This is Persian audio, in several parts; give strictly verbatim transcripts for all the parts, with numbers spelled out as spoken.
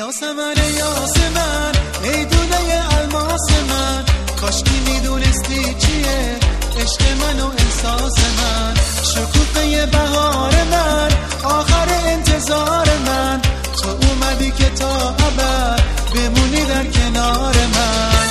یاسمن یاسمن ای دونه الماس من، کاشکی میدونستی چیه عشق من و احساس من، شکوفه بهار من، آخر انتظار من، تو اومدی که تا ابد بمونی در کنار من.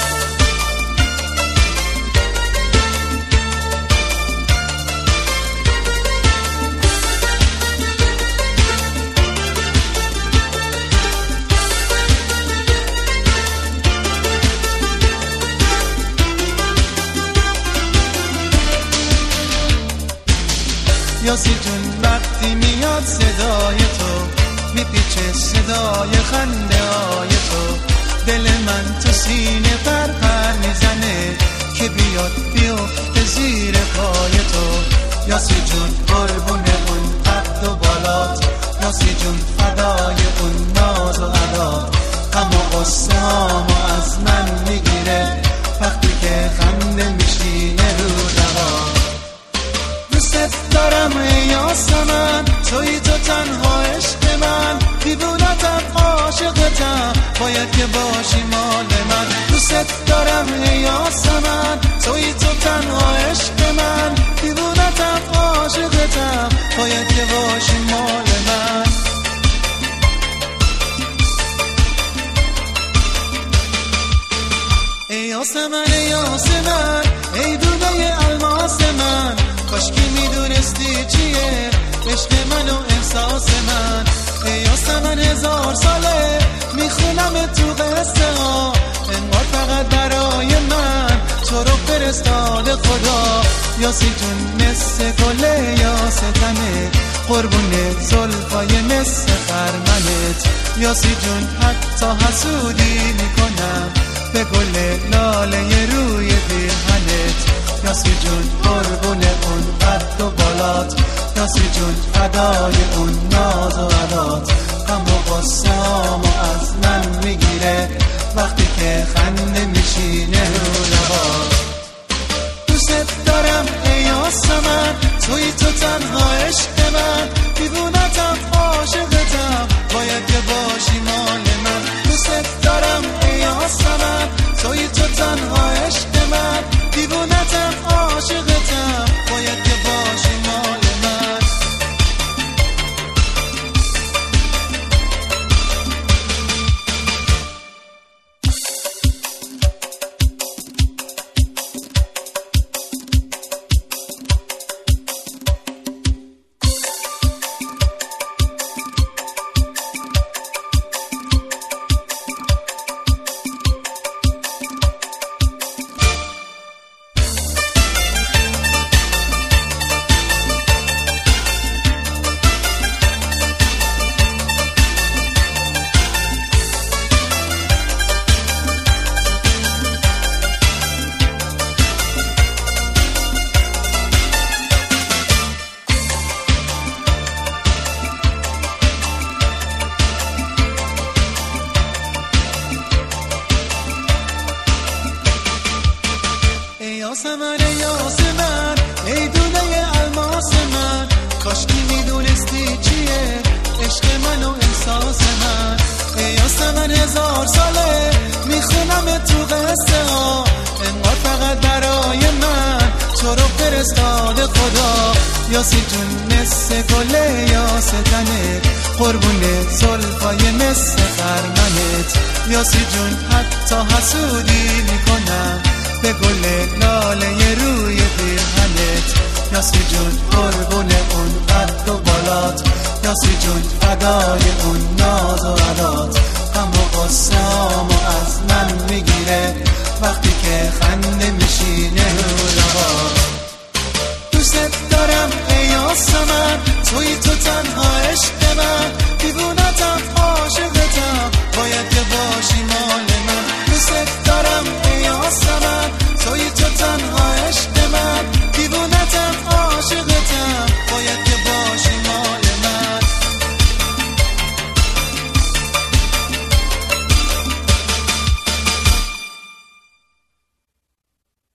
یاسی جون وقتی میاد صدای تو، میپیچه صدای خنده های تو، دل من تو سینه پر پر میزنه که بیاد بیفته زیر پای تو. یاسی جون قربون اون قد و بالات، یاسی جون فدای اون ناز و عدات، اما قصه هامو از من میگیره وقتی که خنده میشینه رو دوات. دوست دارم ای یاسمن، توی تو تنها عشق من، دیوونتم عاشقتم، باید که باشی مال من. دوست دارم ای یاسمن، توی تو تنها عشق من، دیوونتم عاشقتم، باید که باشی مال من. ای یاسمن ای یاسمن ای دونه الماس من، کاشکی میدونستی چیه عشق من و احساس من. ای یاسمن هزار ساله میخونم تو قصه ها، انگار فقط برای من تو رو فرستاده خدا. یاسی جون مثل گل یاستنت، قربون زلفای مثل خرمنت، یاسی جون حتی حسودی میکنم به گل لاله روی پیرهنت. یاسی جون قربون اون قد و بالات، یاسی جون فدای اون ناز و عدات، اما قصه هامو از من میگیره وقتی که خنده میشینه رو لبات. دوست دارم ای یاسمن، توی تو تنها عشق من، دیوونتم عاشقتم، باید که باشی مال من. دوست دارم ای یاسمن، توی تو تنها عشق من، دیوونتم عاشقتم، باید که باشی مال من. یاسمن یاسمن ای دونه الماس من، کاشکی میدونستی چیه عشق من و احساس من. ای یاسمن هزار ساله میخونم تو قصه ها، انگار فقط برای من تو رو فرستاده خدا. یاسی جون مثل گل یاستنت، قربون زلفای مثل خرمنت، یاسی جون حتی حسودی میکنم به گل لاله روی پیرهنت. یاسی جون قربون اون قد و بالات، یاسی جون فدای اون ناز و عدات، اما قصه هامو از من میگیره وقتی که خنده میشی